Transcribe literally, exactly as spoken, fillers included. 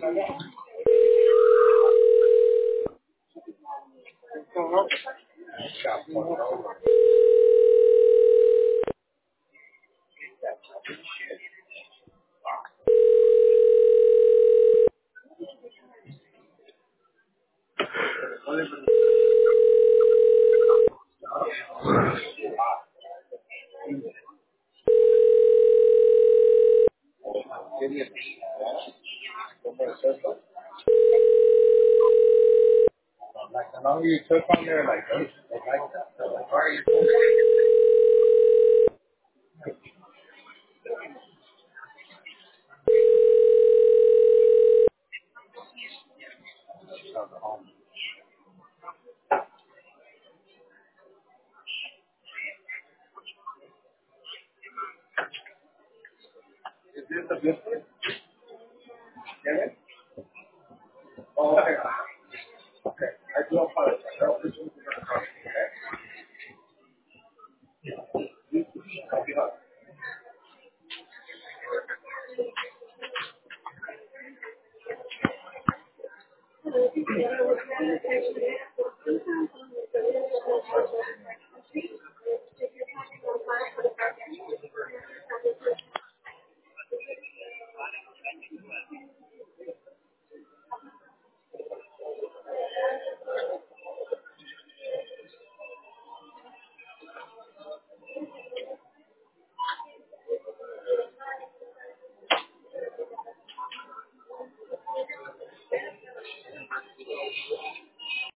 Like the longer you took on there, like they, they like that. They're like, all right, you're cool. Is this a good thing? Get it? Oh, okay. Okay. I do apologize. I don't think this is gonna come, okay?